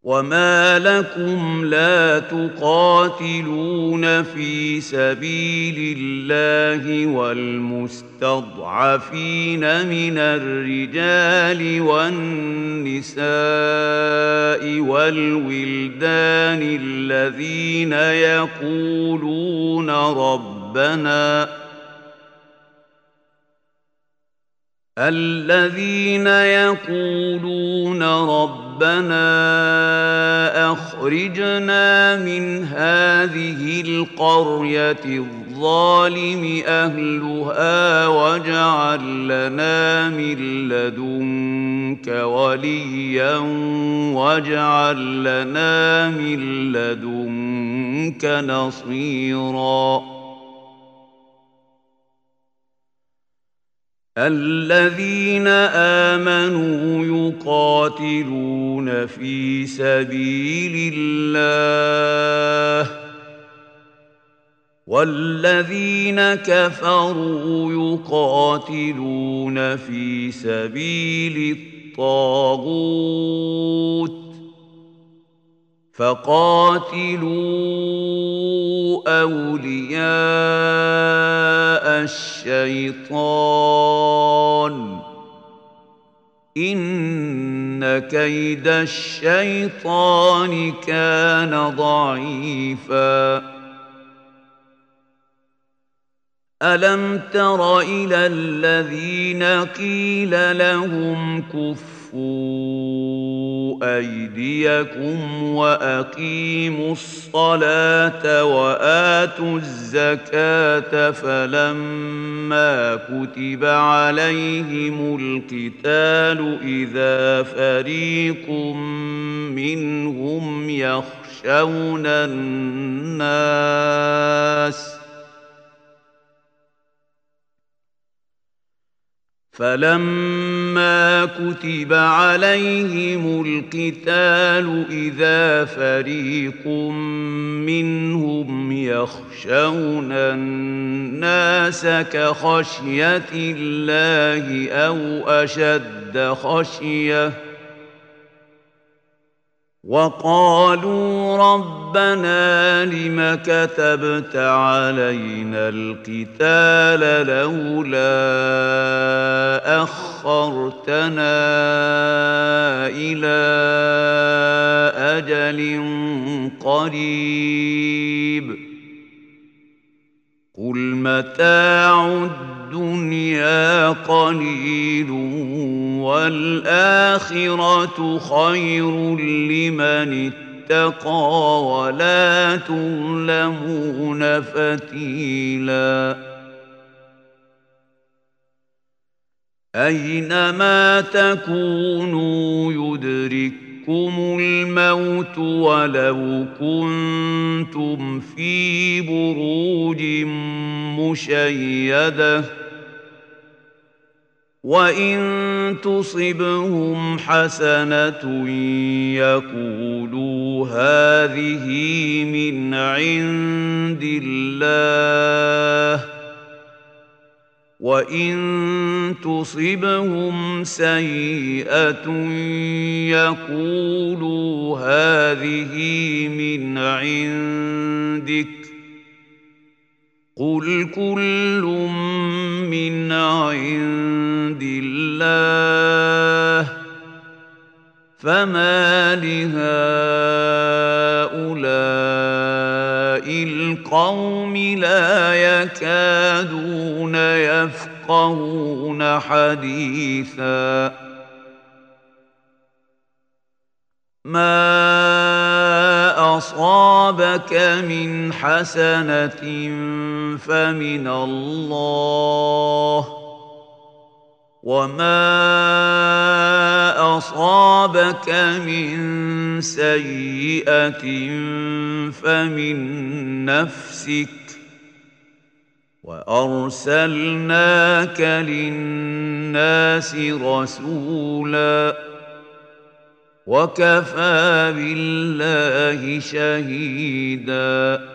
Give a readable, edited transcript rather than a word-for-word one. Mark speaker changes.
Speaker 1: وما لكم لا تقاتلون في سبيل الله والمستضعفين من الرجال والنساء والولدان الذين يقولون ربنا أخرجنا من هذه القرية الظالم أهلها واجعل لنا من لدنك وليا واجعل لنا من لدنك نصيرا الذين آمنوا يقاتلون في سبيل الله والذين كفروا يقاتلون في سبيل الطاغوت فقاتلوا أولياء الشيطان إن كيد الشيطان كان ضعيفا ألم تر إلى الذين قيل لهم كفوا أيديكم وأقيموا الصلاة وآتوا الزكاة فلما كتب عليهم القتال إذا فريق منهم يخشون الناس فلما كتب عليهم القتال إذا فريق منهم يخشون الناس كخشية الله أو أشد خشية وقالوا ربنا لم كتبت علينا القتال لولا أخرتنا إلى أجل قريب قل متاع الدنيا قليل والآخرة خير لمن اتقى ولا تظلمون فتيلا أينما تكونوا يدرككم الموت ولو كنتم في بروج مشيدة وإن تصبهم حسنة يقولوا هذه من عند الله وإن تصبهم سيئة يقولوا هذه من عندك قل كل من عند الله فما لهؤلاء القوم لا يكادون يفقهون حديثا ما أصابك من حسنة فمن الله وما أصابك من سيئة فمن نفسك وأرسلناك للناس رسولا وكفى بالله شهيدا